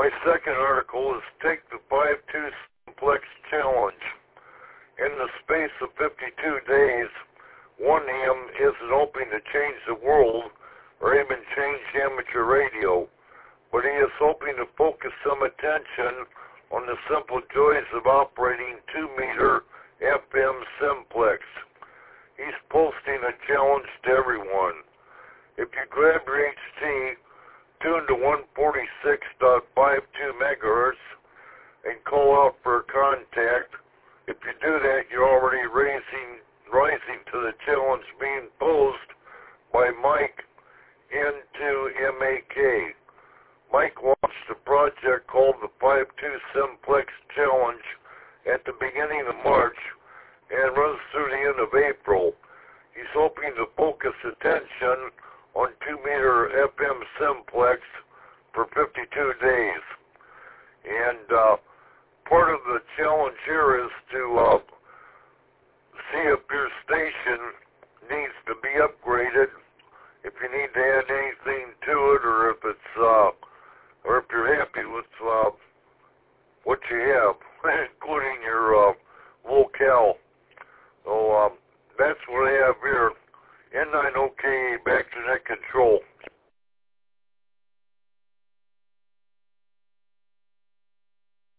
My second article is Take the 5-2 Simplex Challenge. In the space of 52 days, one him isn't hoping to change the world or even change amateur radio, but he is hoping to focus some attention on the simple joys of operating 2-meter FM simplex. He's posting a challenge to everyone. If you grab your HT, tune to 146.52 megahertz, and call out for a contact, if you do that, you're already rising to the challenge being posed by Mike N2MAK. Mike launched a project called the 5-2 Simplex Challenge at the beginning of March and runs through the end of April. He's hoping to focus attention on 2-meter FM simplex for 52 days. And part of the challenge here is to see if your station needs to be upgraded, if you need to add anything to it, or if it's or if you're happy with what you have, including your locale. So that's what I have here. N9OK, back to net control.